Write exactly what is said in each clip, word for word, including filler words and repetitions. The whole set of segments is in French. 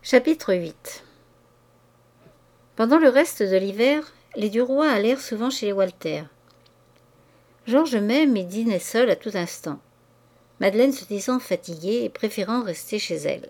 Chapitre huit. Pendant le reste de l'hiver, les Duroy allèrent souvent chez les Walter. Georges même y dînait seul à tout instant, Madeleine se disant fatiguée et préférant rester chez elle.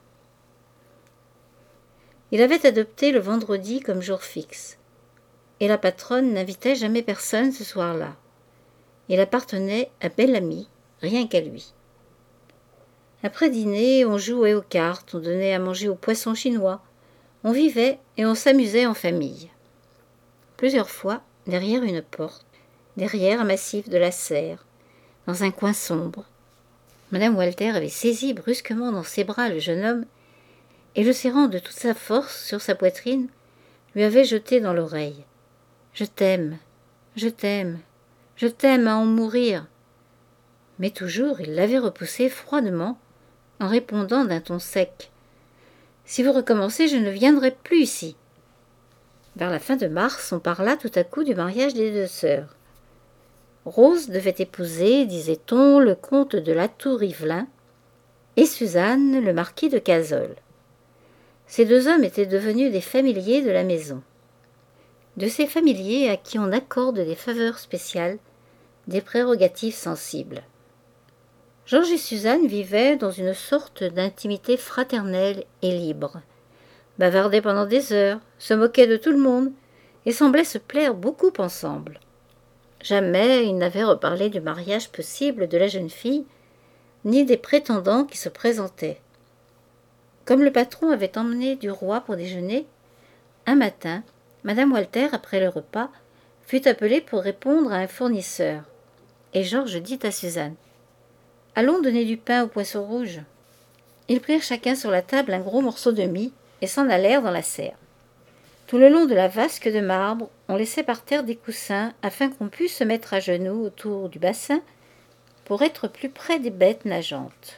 Il avait adopté le vendredi comme jour fixe, et la patronne n'invitait jamais personne ce soir-là. Il appartenait à Bel-Ami, rien qu'à lui. Après dîner, on jouait aux cartes, on donnait à manger aux poissons chinois, on vivait et on s'amusait en famille. Plusieurs fois, derrière une porte, derrière un massif de la serre, dans un coin sombre, Madame Walter avait saisi brusquement dans ses bras le jeune homme et, le serrant de toute sa force sur sa poitrine, lui avait jeté dans l'oreille « Je t'aime, je t'aime, je t'aime à en mourir !» Mais toujours il l'avait repoussé froidement en répondant d'un ton sec « Si vous recommencez, je ne viendrai plus ici. » Vers la fin de mars, on parla tout à coup du mariage des deux sœurs. Rose devait épouser, disait-on, le comte de Latour-Ivelin et Suzanne, le marquis de Cazolles. Ces deux hommes étaient devenus des familiers de la maison. De ces familiers à qui on accorde des faveurs spéciales, des prérogatives sensibles. Georges et Suzanne vivaient dans une sorte d'intimité fraternelle et libre, bavardaient pendant des heures, se moquaient de tout le monde et semblaient se plaire beaucoup ensemble. Jamais ils n'avaient reparlé du mariage possible de la jeune fille, ni des prétendants qui se présentaient. Comme le patron avait emmené Duroy pour déjeuner, un matin, Madame Walter, après le repas, fut appelée pour répondre à un fournisseur, et Georges dit à Suzanne « Allons donner du pain aux poissons rouges. » Ils prirent chacun sur la table un gros morceau de mie et s'en allèrent dans la serre. Tout le long de la vasque de marbre, on laissait par terre des coussins afin qu'on pût se mettre à genoux autour du bassin pour être plus près des bêtes nageantes.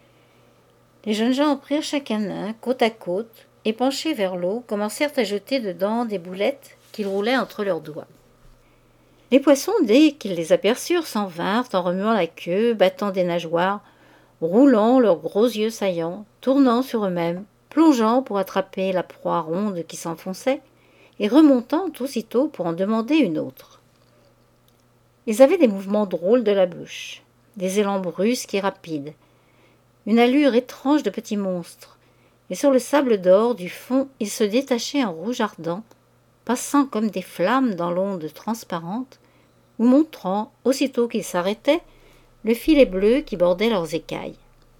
Les jeunes gens en prirent chacun un, côte à côte, et penchés vers l'eau, commencèrent à jeter dedans des boulettes qu'ils roulaient entre leurs doigts. Les poissons, dès qu'ils les aperçurent, s'en vinrent en remuant la queue, battant des nageoires, roulant leurs gros yeux saillants, tournant sur eux-mêmes, plongeant pour attraper la proie ronde qui s'enfonçait, et remontant aussitôt pour en demander une autre. Ils avaient des mouvements drôles de la bouche, des élans brusques et rapides, une allure étrange de petits monstres, et sur le sable d'or du fond, ils se détachaient en rouge ardent, passant comme des flammes dans l'onde transparente, ou montrant, aussitôt qu'ils s'arrêtaient, le filet bleu qui bordait leurs écailles.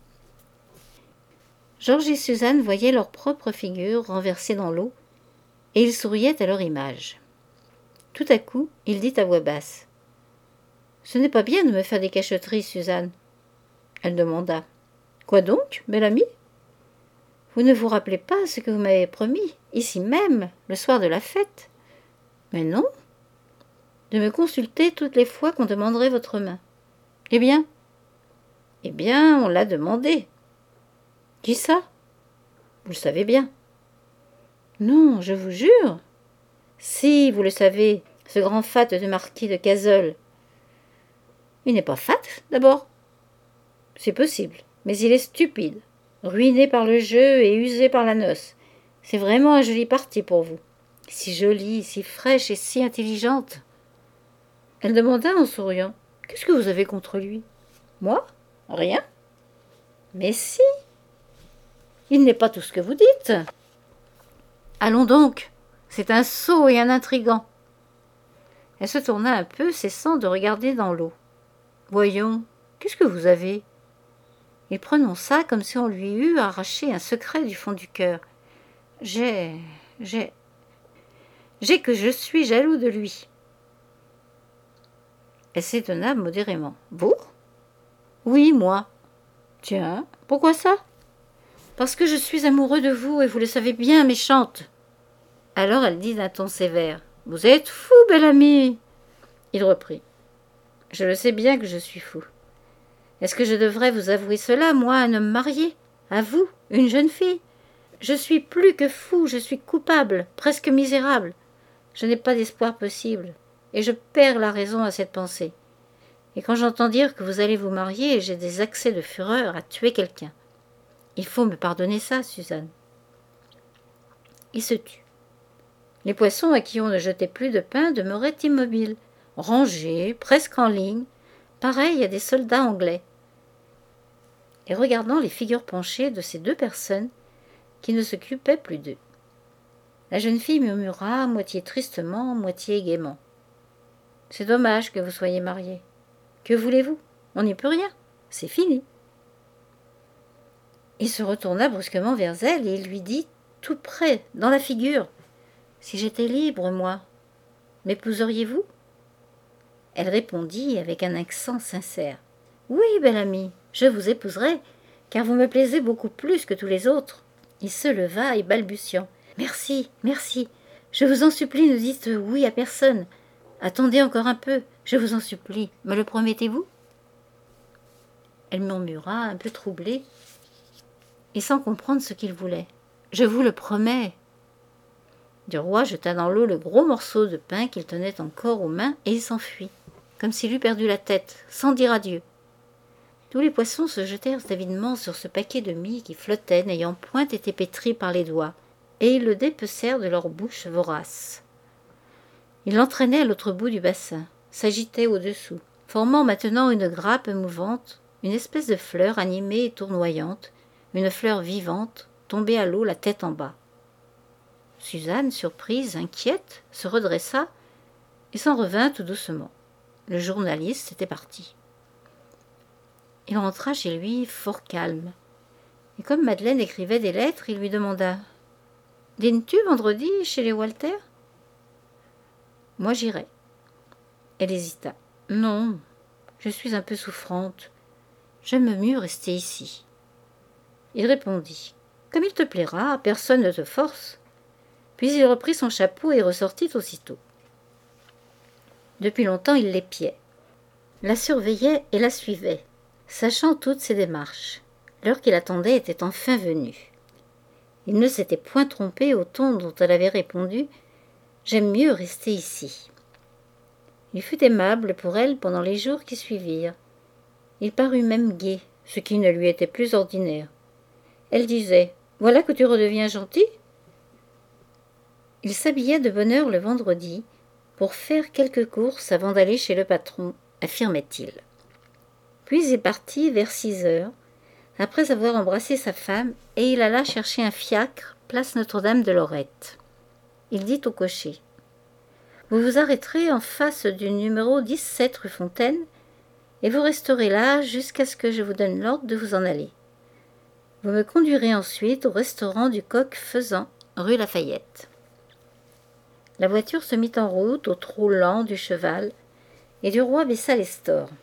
Georges et Suzanne voyaient leur propre figure renversée dans l'eau, et ils souriaient à leur image. Tout à coup, il dit à voix basse « Ce n'est pas bien de me faire des cachotteries, Suzanne. » Elle demanda « Quoi donc, belle amie ? Vous ne vous rappelez pas ce que vous m'avez promis, ici même, le soir de la fête ? Mais non. De me consulter toutes les fois qu'on demanderait votre main. Eh bien ? Eh bien, on l'a demandé. Qui ça ? Vous le savez bien. Non, je vous jure. Si, vous le savez, ce grand fat de marquis de Cazolles. Il n'est pas fat, d'abord. C'est possible, mais il est stupide, ruiné par le jeu et usé par la noce. C'est vraiment un joli parti pour vous. Si jolie, si fraîche et si intelligente. Elle demanda en souriant. Qu'est-ce que vous avez contre lui ? Moi ? Rien. Mais si. Il n'est pas tout ce que vous dites. Allons donc. C'est un sot et un intrigant. Elle se tourna un peu, cessant de regarder dans l'eau. Voyons, qu'est-ce que vous avez ? Il prononça comme si on lui eût arraché un secret du fond du cœur. J'ai... j'ai... j'ai que je suis jaloux de lui. Elle s'étonna modérément. Vous ? Oui, moi. Tiens, pourquoi ça ? Parce que je suis amoureux de vous et vous le savez bien, méchante. Alors elle dit d'un ton sévère. Vous êtes fou, bel ami. Il reprit. Je le sais bien que je suis fou. Est-ce que je devrais vous avouer cela, moi, un homme marié ? À vous, une jeune fille ? Je suis plus que fou, je suis coupable, presque misérable. Je n'ai pas d'espoir possible, et je perds la raison à cette pensée. Et quand j'entends dire que vous allez vous marier, j'ai des accès de fureur à tuer quelqu'un. Il faut me pardonner ça, Suzanne. il se tut. Les poissons à qui on ne jetait plus de pain demeuraient immobiles, rangés, presque en ligne, pareils à des soldats anglais. Et regardant les figures penchées de ces deux personnes qui ne s'occupaient plus d'eux. La jeune fille murmura, moitié tristement, moitié gaiement. « C'est dommage que vous soyez mariés. Que voulez-vous? On n'y peut rien. C'est fini. » Il se retourna brusquement vers elle et il lui dit, tout près, dans la figure, « Si j'étais libre, moi, m'épouseriez-vous » Elle répondit avec un accent sincère, « Oui, belle amie, je vous épouserai, car vous me plaisez beaucoup plus que tous les autres. » Il se leva et balbutiant, « Merci, merci, je vous en supplie, ne dites oui à personne. Attendez encore un peu, je vous en supplie, me le promettez-vous » Elle murmura, un peu troublée, et sans comprendre ce qu'il voulait. « Je vous le promets. » Duroy jeta dans l'eau le gros morceau de pain qu'il tenait encore aux mains et il s'enfuit, comme s'il eût perdu la tête, sans dire adieu. Tous les poissons se jetèrent avidement sur ce paquet de mie qui flottait, n'ayant point été pétri par les doigts, et ils le dépecèrent de leur bouche vorace. Ils l'entraînaient à l'autre bout du bassin, s'agitaient au-dessous, formant maintenant une grappe mouvante, une espèce de fleur animée et tournoyante, une fleur vivante, tombée à l'eau la tête en bas. Suzanne, surprise, inquiète, se redressa et s'en revint tout doucement. Le journaliste était parti. Il rentra chez lui fort calme. Et comme Madeleine écrivait des lettres, il lui demanda « Dînes-tu vendredi chez les Walter ?»« Moi j'irai. » Elle hésita. « Non, je suis un peu souffrante. J'aime mieux rester ici. » Il répondit « Comme il te plaira, personne ne te force. » Puis il reprit son chapeau et ressortit aussitôt. Depuis longtemps, il l'épiait, la surveillait et la suivait, sachant toutes ses démarches. L'heure qu'il attendait était enfin venue. Il ne s'était point trompé au ton dont elle avait répondu « J'aime mieux rester ici ». Il fut aimable pour elle pendant les jours qui suivirent. Il parut même gai, ce qui ne lui était plus ordinaire. Elle disait « Voilà que tu redeviens gentil ?» Il s'habilla de bonne heure le vendredi pour faire quelques courses avant d'aller chez le patron, affirmait-il. Puis il partit vers six heures, après avoir embrassé sa femme, et il alla chercher un fiacre, place Notre-Dame-de-Lorette. Il dit au cocher « Vous vous arrêterez en face du numéro dix-sept rue Fontaine, et vous resterez là jusqu'à ce que je vous donne l'ordre de vous en aller. Vous me conduirez ensuite au restaurant du Coq Faisan, rue Lafayette. » La voiture se mit en route au trot lent du cheval, et Duroy baissa les stores.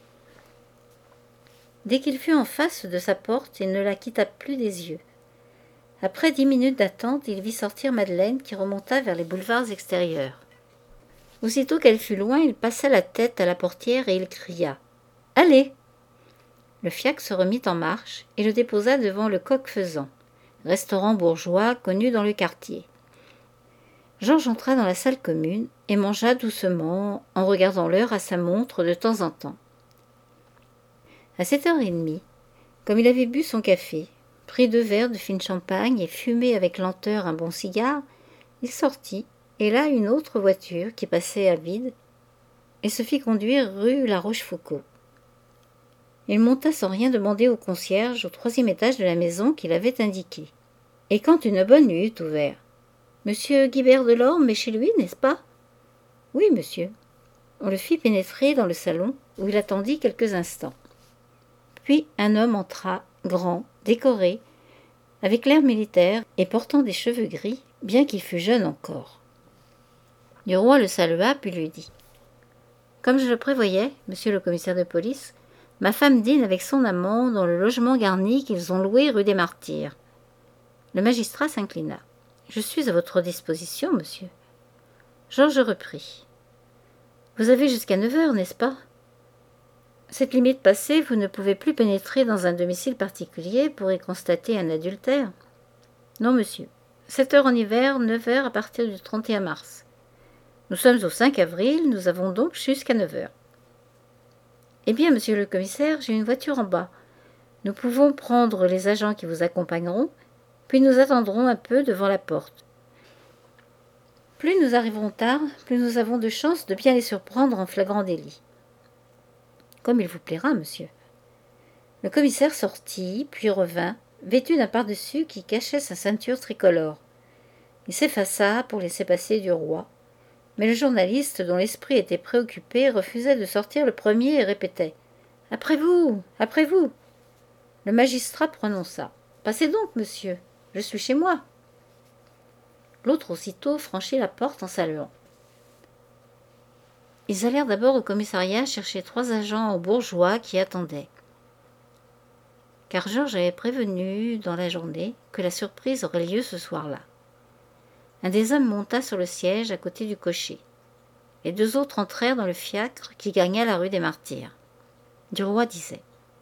Dès qu'il fut en face de sa porte, il ne la quitta plus des yeux. Après dix minutes d'attente, il vit sortir Madeleine qui remonta vers les boulevards extérieurs. Aussitôt qu'elle fut loin, il passa la tête à la portière et il cria « Allez !» Le fiacre se remit en marche et le déposa devant le Coq Faisan, restaurant bourgeois connu dans le quartier. Georges entra dans la salle commune et mangea doucement, en regardant l'heure à sa montre de temps en temps. À sept heures et demie, comme il avait bu son café, pris deux verres de fine champagne et fumé avec lenteur un bon cigare, il sortit et là une autre voiture qui passait à vide et se fit conduire rue La Rochefoucauld. Il monta sans rien demander au concierge au troisième étage de la maison qu'il avait indiqué. Et quand une bonne nuit eut ouvert, « Monsieur Guibert Delorme est chez lui, n'est-ce pas ?»« Oui, monsieur. » On le fit pénétrer dans le salon, où il attendit quelques instants. Puis un homme entra, grand, décoré, avec l'air militaire et portant des cheveux gris, bien qu'il fût jeune encore. Duroy le salua, puis lui dit « Comme je le prévoyais, monsieur le commissaire de police, ma femme dîne avec son amant dans le logement garni qu'ils ont loué rue des Martyrs. » Le magistrat s'inclina. « Je suis à votre disposition, monsieur. » Georges reprit. « Vous avez jusqu'à neuf heures, n'est-ce pas ? Cette limite passée, vous ne pouvez plus pénétrer dans un domicile particulier pour y constater un adultère. Non, monsieur. Sept heures en hiver, neuf heures à partir du trente et un mars. Nous sommes au cinq avril, nous avons donc jusqu'à neuf heures. Eh bien, monsieur le commissaire, j'ai une voiture en bas. Nous pouvons prendre les agents qui vous accompagneront, puis nous attendrons un peu devant la porte. Plus nous arriverons tard, plus nous avons de chances de bien les surprendre en flagrant délit. Comme il vous plaira, monsieur. Le commissaire sortit, puis revint, vêtu d'un pardessus qui cachait sa ceinture tricolore. Il s'effaça pour laisser passer du roi, mais le journaliste, dont l'esprit était préoccupé, refusait de sortir le premier et répétait « Après vous, après vous !» Le magistrat prononça « Passez donc, monsieur, je suis chez moi. » L'autre aussitôt franchit la porte en saluant. Ils allèrent d'abord au commissariat chercher trois agents bourgeois qui attendaient. Car Georges avait prévenu dans la journée que la surprise aurait lieu ce soir-là. Un des hommes monta sur le siège à côté du cocher. Les deux autres entrèrent dans le fiacre qui gagna la rue des Martyrs. Duroy disait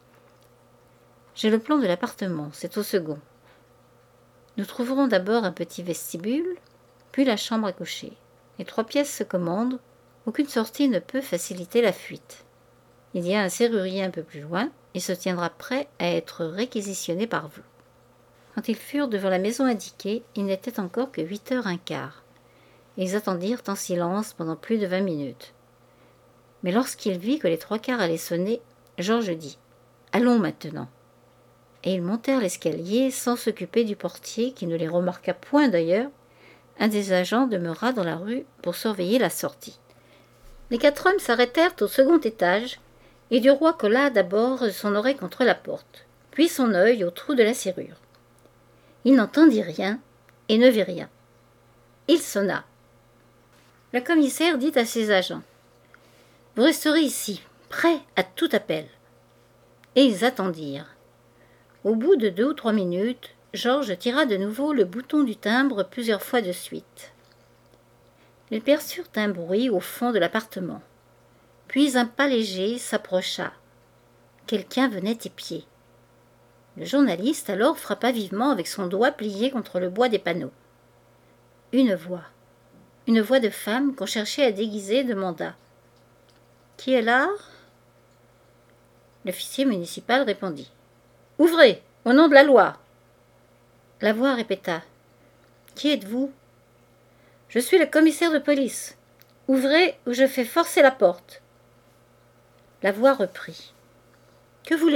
« J'ai le plan de l'appartement, c'est au second. Nous trouverons d'abord un petit vestibule, puis la chambre à coucher. Les trois pièces se commandent, aucune sortie ne peut faciliter la fuite. Il y a un serrurier un peu plus loin, il se tiendra prêt à être réquisitionné par vous. » Quand ils furent devant la maison indiquée, il n'était encore que huit heures un quart. Ils attendirent en silence pendant plus de vingt minutes. Mais lorsqu'il vit que les trois quarts allaient sonner, Georges dit « Allons maintenant !» Et ils montèrent l'escalier sans s'occuper du portier, qui ne les remarqua point d'ailleurs. Un des agents demeura dans la rue pour surveiller la sortie. Les quatre hommes s'arrêtèrent au second étage, et Duroy colla d'abord son oreille contre la porte, puis son œil au trou de la serrure. Il n'entendit rien et ne vit rien. Il sonna. Le commissaire dit à ses agents « Vous resterez ici, prêts à tout appel. » Et ils attendirent. Au bout de deux ou trois minutes, Georges tira de nouveau le bouton du timbre plusieurs fois de suite. Ils perçurent un bruit au fond de l'appartement. Puis un pas léger s'approcha. Quelqu'un venait épier. Le journaliste alors frappa vivement avec son doigt plié contre le bois des panneaux. Une voix, une voix de femme qu'on cherchait à déguiser, demanda « Qui est là ?» L'officier municipal répondit « Ouvrez, au nom de la loi !» La voix répéta « Qui êtes-vous » ? « Je suis le commissaire de police. Ouvrez ou je fais forcer la porte. » La voix reprit « Que voulez-vous » ?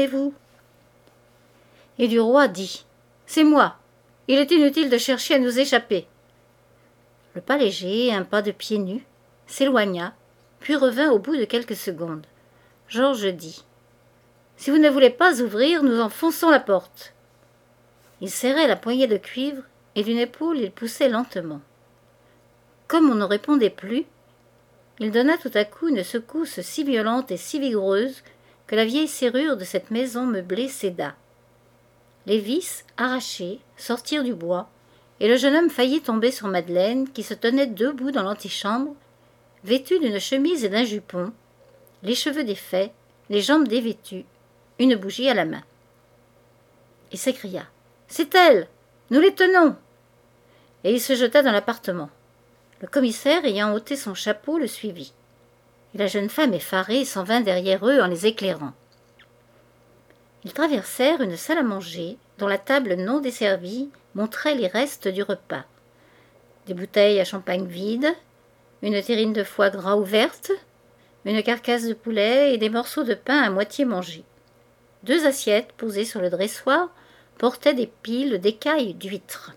Et Duroy dit « C'est moi. Il est inutile de chercher à nous échapper. » Le pas léger, un pas de pieds nus, s'éloigna, puis revint au bout de quelques secondes. Georges dit « Si vous ne voulez pas ouvrir, nous enfonçons la porte. » Il serrait la poignée de cuivre et d'une épaule il poussait lentement. Comme on ne répondait plus, il donna tout à coup une secousse si violente et si vigoureuse que la vieille serrure de cette maison meublée céda. Les vis, arrachées, sortirent du bois, et le jeune homme faillit tomber sur Madeleine, qui se tenait debout dans l'antichambre, vêtue d'une chemise et d'un jupon, les cheveux défaits, les jambes dévêtues, une bougie à la main. Il s'écria « C'est elle! Nous les tenons !» Et il se jeta dans l'appartement. Le commissaire, ayant ôté son chapeau, le suivit. Et la jeune femme effarée s'en vint derrière eux en les éclairant. Ils traversèrent une salle à manger, dont la table non desservie montrait les restes du repas. Des bouteilles à champagne vides, une terrine de foie gras ouverte, une carcasse de poulet et des morceaux de pain à moitié mangés. Deux assiettes posées sur le dressoir portaient des piles d'écailles d'huîtres.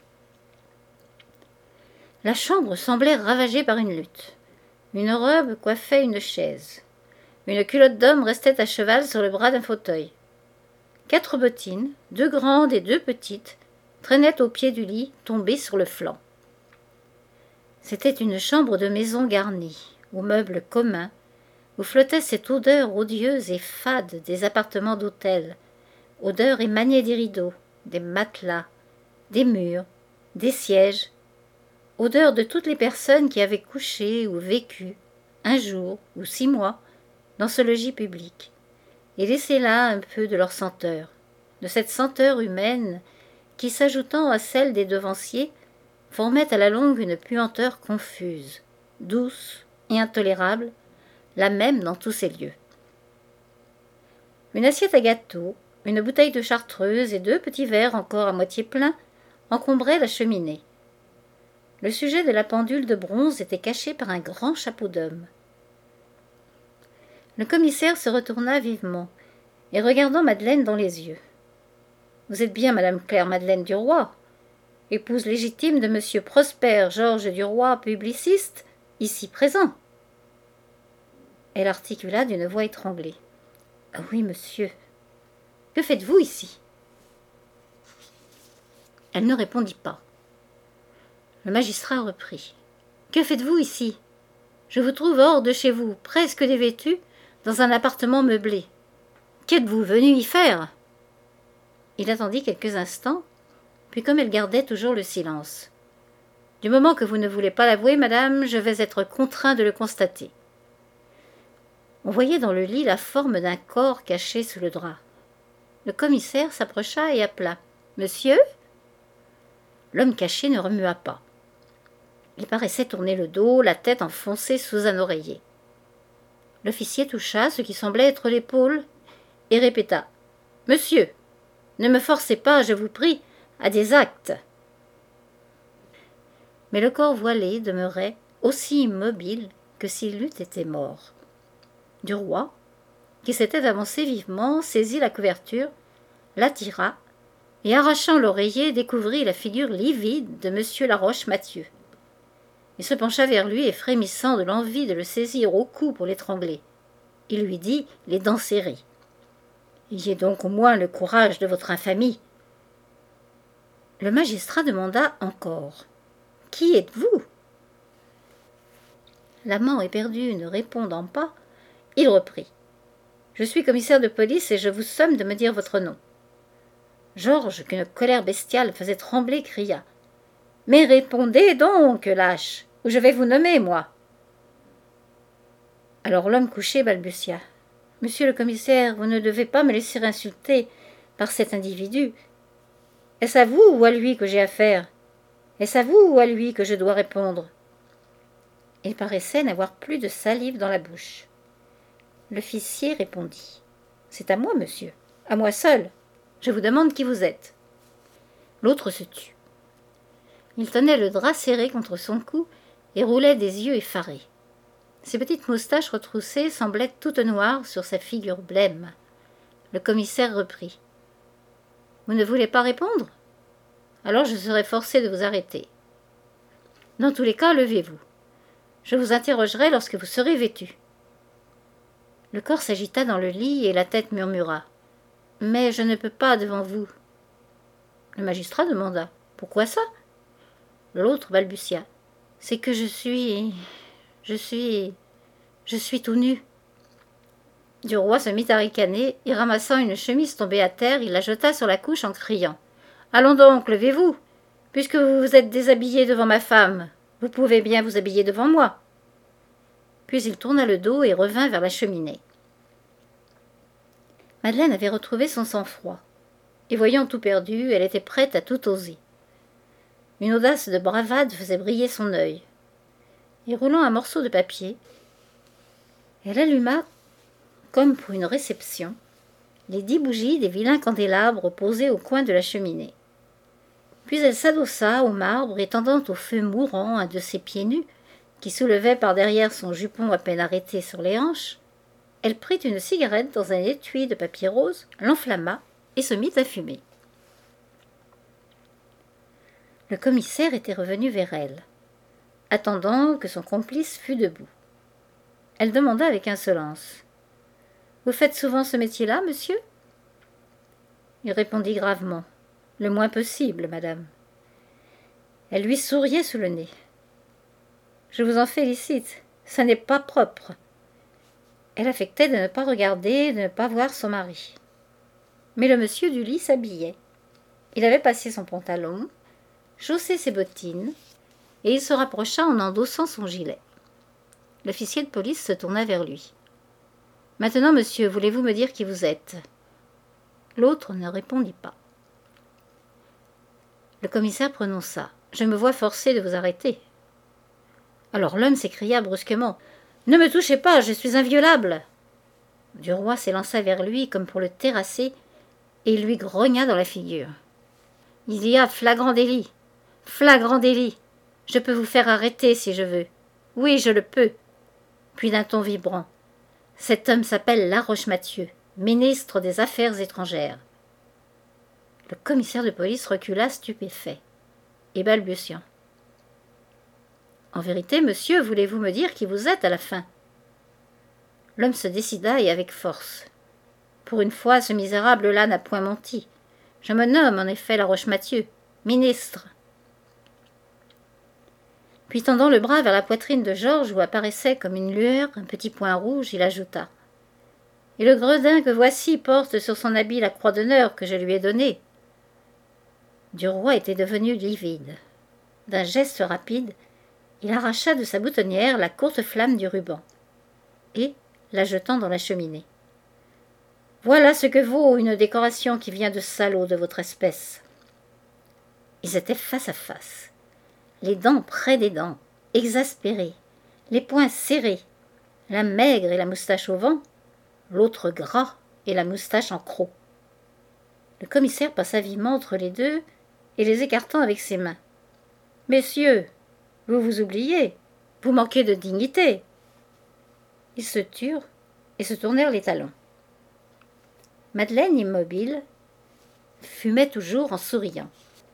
La chambre semblait ravagée par une lutte. Une robe coiffait une chaise. Une culotte d'homme restait à cheval sur le bras d'un fauteuil. Quatre bottines, deux grandes et deux petites, traînaient au pied du lit, tombées sur le flanc. C'était une chambre de maison garnie, aux meubles communs, où flottait cette odeur odieuse et fade des appartements d'hôtel, odeur émanée des rideaux, des matelas, des murs, des sièges, odeur de toutes les personnes qui avaient couché ou vécu, un jour ou six mois, dans ce logis public, et laissé là un peu de leur senteur, de cette senteur humaine qui, s'ajoutant à celle des devanciers, formait à la longue une puanteur confuse, douce et intolérable, la même dans tous ces lieux. Une assiette à gâteau, une bouteille de chartreuse et deux petits verres encore à moitié pleins encombraient la cheminée. Le sujet de la pendule de bronze était caché par un grand chapeau d'homme. Le commissaire se retourna vivement, et regardant Madeleine dans les yeux. « Vous êtes bien Madame Claire-Madeleine Duroy, épouse légitime de Monsieur Prosper Georges Duroy, publiciste, ici présent. » Elle articula d'une voix étranglée. « Ah oui, monsieur. Que faites-vous ici ?» Elle ne répondit pas. Le magistrat reprit. « Que faites-vous ici ? Je vous trouve hors de chez vous, presque dévêtue, dans un appartement meublé. Qu'êtes-vous venu y faire ?» Il attendit quelques instants, puis comme elle gardait toujours le silence. « Du moment que vous ne voulez pas l'avouer, madame, je vais être contraint de le constater. » On voyait dans le lit la forme d'un corps caché sous le drap. Le commissaire s'approcha et appela. « Monsieur ?» L'homme caché ne remua pas. Il paraissait tourner le dos, la tête enfoncée sous un oreiller. L'officier toucha ce qui semblait être l'épaule et répéta. « Monsieur, ne me forcez pas, je vous prie, à des actes. » Mais le corps voilé demeurait aussi immobile que s'il eût été mort. Duroy, qui s'était avancé vivement, saisit la couverture, la tira, et arrachant l'oreiller, découvrit la figure livide de monsieur Laroche-Mathieu. Il se pencha vers lui et frémissant de l'envie de le saisir au cou pour l'étrangler. Il lui dit, les dents serrées. « Ayez donc au moins le courage de votre infamie. » Le magistrat demanda encore. « Qui êtes-vous » L'amant éperdu ne répondant pas, il reprit. « Je suis commissaire de police et je vous somme de me dire votre nom. » Georges, qu'une colère bestiale faisait trembler, cria. « Mais répondez donc, lâche, ou je vais vous nommer, moi !» Alors l'homme couché balbutia. « Monsieur le commissaire, vous ne devez pas me laisser insulter par cet individu. Est-ce à vous ou à lui que j'ai affaire? Est-ce à vous ou à lui que je dois répondre ?» Il paraissait n'avoir plus de salive dans la bouche. L'officier répondit. « C'est à moi, monsieur, à moi seul. Je vous demande qui vous êtes. » L'autre se tut. Il tenait le drap serré contre son cou et roulait des yeux effarés. Ses petites moustaches retroussées semblaient toutes noires sur sa figure blême. Le commissaire reprit. « Vous ne voulez pas répondre? Alors je serai forcé de vous arrêter. Dans tous les cas, levez-vous. Je vous interrogerai lorsque vous serez vêtu. » Le corps s'agita dans le lit et la tête murmura. « Mais je ne peux pas devant vous. » Le magistrat demanda. « Pourquoi ça ?» L'autre balbutia. « C'est que je suis... je suis... je suis tout nu. » Duroy se mit à ricaner et ramassant une chemise tombée à terre, il la jeta sur la couche en criant. « Allons donc, levez-vous. Puisque vous vous êtes déshabillé devant ma femme, vous pouvez bien vous habiller devant moi. » Puis il tourna le dos et revint vers la cheminée. Madeleine avait retrouvé son sang-froid, et voyant tout perdu, elle était prête à tout oser. Une audace de bravade faisait briller son œil. Et roulant un morceau de papier, elle alluma, comme pour une réception, les dix bougies des vilains candélabres posés au coin de la cheminée. Puis elle s'adossa au marbre et tendant au feu mourant un de ses pieds nus, qui soulevait par derrière son jupon à peine arrêté sur les hanches, elle prit une cigarette dans un étui de papier rose, l'enflamma et se mit à fumer. Le commissaire était revenu vers elle, attendant que son complice fût debout. Elle demanda avec insolence. « Vous faites souvent ce métier-là, monsieur ?» Il répondit gravement. « Le moins possible, madame. » Elle lui souriait sous le nez. « Je vous en félicite, ça n'est pas propre. » Elle affectait de ne pas regarder, de ne pas voir son mari. Mais le monsieur du lit s'habillait. Il avait passé son pantalon, chaussé ses bottines, et il se rapprocha en endossant son gilet. L'officier de police se tourna vers lui. « Maintenant, monsieur, voulez-vous me dire qui vous êtes ?» L'autre ne répondit pas. Le commissaire prononça. « Je me vois forcé de vous arrêter. » Alors l'homme s'écria brusquement. « Ne me touchez pas, je suis inviolable !» Duroy s'élança vers lui comme pour le terrasser, et il lui grogna dans la figure. « Il y a flagrant délit, flagrant délit. Je peux vous faire arrêter si je veux. Oui, je le peux. » Puis d'un ton vibrant. « Cet homme s'appelle Laroche-Mathieu, ministre des Affaires étrangères. » Le commissaire de police recula stupéfait et balbutiant. « En vérité, monsieur, voulez-vous me dire qui vous êtes à la fin ?» L'homme se décida et avec force. « Pour une fois, ce misérable-là n'a point menti. Je me nomme en effet Laroche-Mathieu, ministre. » Puis tendant le bras vers la poitrine de Georges où apparaissait comme une lueur un petit point rouge, il ajouta. « Et le gredin que voici porte sur son habit la croix d'honneur que je lui ai donnée. » Duroy était devenu livide. D'un geste rapide, il arracha de sa boutonnière la courte flamme du ruban et la jetant dans la cheminée. « Voilà ce que vaut une décoration qui vient de salauds de votre espèce. » Ils étaient face à face, les dents près des dents, exaspérés, les poings serrés, l'un maigre et la moustache au vent, l'autre gras et la moustache en croc. Le commissaire passa vivement entre les deux et les écartant avec ses mains. « Messieurs, vous vous oubliez, vous manquez de dignité. » Ils se turent et se tournèrent les talons. Madeleine, immobile, fumait toujours en souriant.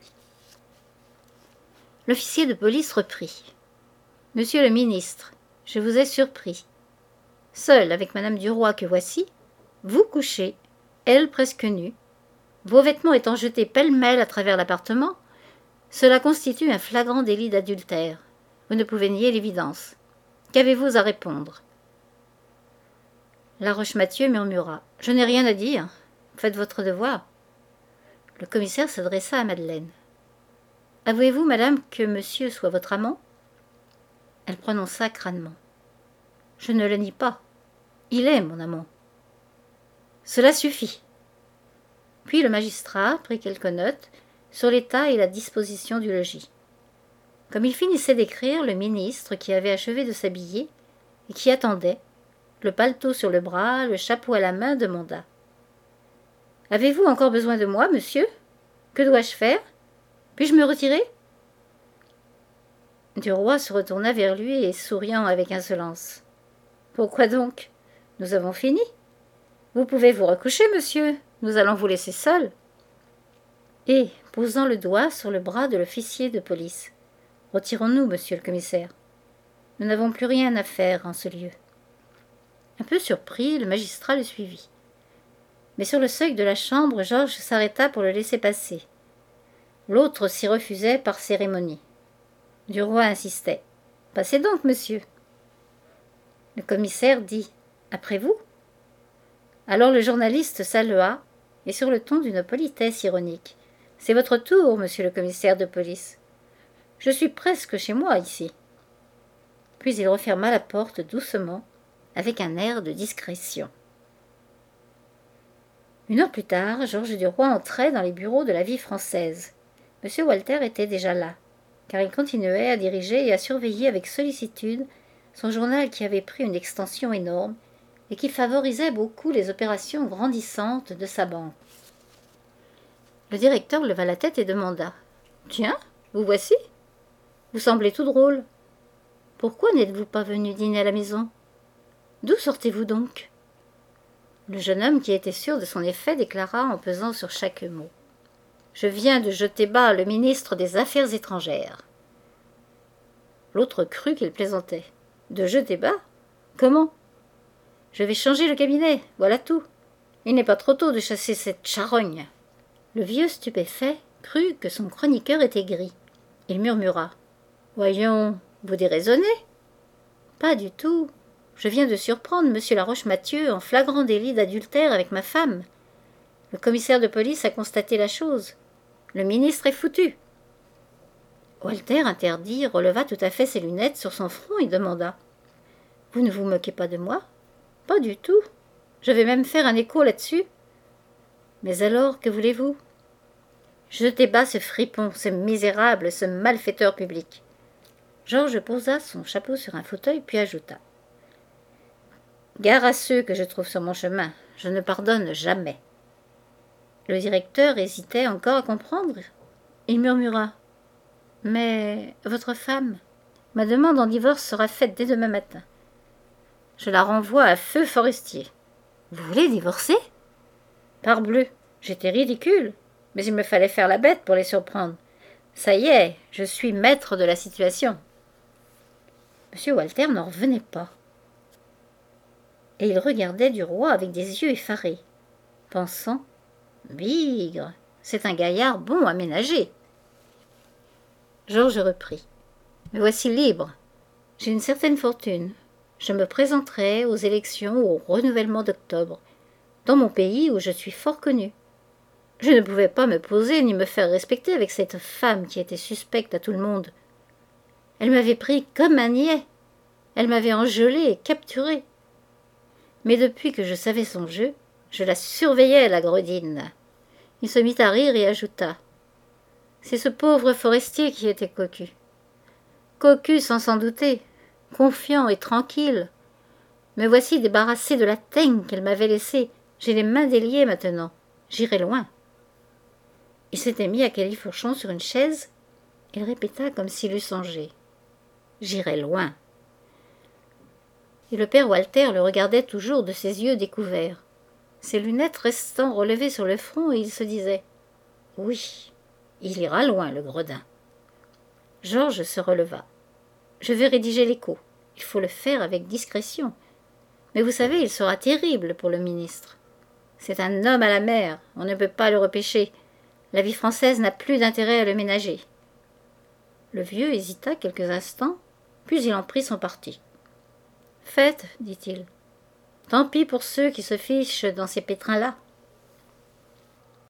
L'officier de police reprit. « Monsieur le ministre, je vous ai surpris. Seul avec madame Duroy que voici, vous couchez, elle presque nue, vos vêtements étant jetés pêle-mêle à travers l'appartement, cela constitue un flagrant délit d'adultère. Vous ne pouvez nier l'évidence. Qu'avez-vous à répondre ?» Laroche-Mathieu murmura. « Je n'ai rien à dire. Faites votre devoir. » Le commissaire s'adressa à Madeleine. « Avouez-vous, madame, que monsieur soit votre amant ?» Elle prononça crânement. « Je ne le nie pas. Il est mon amant. » « Cela suffit. » Puis le magistrat prit quelques notes sur l'état et la disposition du logis. Comme il finissait d'écrire, le ministre, qui avait achevé de s'habiller et qui attendait, le paletot sur le bras, le chapeau à la main, demanda. « Avez-vous encore besoin de moi, monsieur ? Que dois-je faire ? Puis-je me retirer ?» Duroy se retourna vers lui et souriant avec insolence. « Pourquoi donc ? Nous avons fini. Vous pouvez vous recoucher, monsieur. Nous allons vous laisser seul. » Et, posant le doigt sur le bras de l'officier de police, « Retirons-nous, monsieur le commissaire. Nous n'avons plus rien à faire en ce lieu. » Un peu surpris, le magistrat le suivit. Mais sur le seuil de la chambre, Georges s'arrêta pour le laisser passer. L'autre s'y refusait par cérémonie. Duroy insistait. « Passez donc, monsieur. » Le commissaire dit. « Après vous ?» Alors le journaliste salua, et sur le ton d'une politesse ironique. « C'est votre tour, monsieur le commissaire de police. Je suis presque chez moi, ici. » Puis il referma la porte doucement, avec un air de discrétion. Une heure plus tard, Georges Duroy entrait dans les bureaux de la Vie française. M. Walter était déjà là, car il continuait à diriger et à surveiller avec sollicitude son journal qui avait pris une extension énorme et qui favorisait beaucoup les opérations grandissantes de sa banque. Le directeur leva la tête et demanda. « Tiens, vous voici. Vous semblez tout drôle. Pourquoi n'êtes-vous pas venu dîner à la maison ? D'où sortez-vous donc ?» Le jeune homme, qui était sûr de son effet, déclara en pesant sur chaque mot. « Je viens de jeter bas le ministre des Affaires étrangères. » L'autre crut qu'il plaisantait. « De jeter bas ? Comment ? Je vais changer le cabinet, voilà tout. Il n'est pas trop tôt de chasser cette charogne. » Le vieux stupéfait crut que son chroniqueur était gris. Il murmura. « Voyons, vous déraisonnez ? » ?»« Pas du tout. Je viens de surprendre monsieur Laroche-Mathieu en flagrant délit d'adultère avec ma femme. Le commissaire de police a constaté la chose. Le ministre est foutu. » Walter, interdit, releva tout à fait ses lunettes sur son front et demanda. « Vous ne vous moquez pas de moi ? Pas du tout. Je vais même faire un écho là-dessus. Mais alors, que voulez-vous ? Jetez bas ce fripon, ce misérable, ce malfaiteur public. » Georges posa son chapeau sur un fauteuil, puis ajouta. « Gare à ceux que je trouve sur mon chemin. Je ne pardonne jamais. » Le directeur hésitait encore à comprendre. Il murmura. Mais votre femme, ma demande en divorce sera faite dès demain matin. Je la renvoie à feu Forestier. Vous voulez divorcer? Parbleu, j'étais ridicule, mais il me fallait faire la bête pour les surprendre. Ça y est, je suis maître de la situation. Monsieur Walter n'en revenait pas. Et il regardait du roi avec des yeux effarés, pensant « Bigre, c'est un gaillard bon à ménager. » Georges reprit. « Me voici libre. J'ai une certaine fortune. Je me présenterai aux élections au renouvellement d'octobre, dans mon pays où je suis fort connu. Je ne pouvais pas me poser ni me faire respecter avec cette femme qui était suspecte à tout le monde. Elle m'avait pris comme un niais. Elle m'avait engelé et capturé. Mais depuis que je savais son jeu, je la surveillais, la gredine. » Il se mit à rire et ajouta. « C'est ce pauvre Forestier qui était cocu. Cocu sans s'en douter, confiant et tranquille. Me voici débarrassé de la teigne qu'elle m'avait laissée. J'ai les mains déliées maintenant. J'irai loin. » Il s'était mis à califourchon sur une chaise. Il répéta comme s'il eût songé. « J'irai loin. » Et le père Walter le regardait toujours de ses yeux découverts, ses lunettes restant relevées sur le front, et il se disait « Oui, il ira loin, le gredin. » Georges se releva. « Je vais rédiger l'écho. Il faut le faire avec discrétion. Mais vous savez, il sera terrible pour le ministre. C'est un homme à la mer, on ne peut pas le repêcher. La vie française n'a plus d'intérêt à le ménager. » Le vieux hésita quelques instants, puis il en prit son parti. « Faites, dit-il. Tant pis pour ceux qui se fichent dans ces pétrins-là.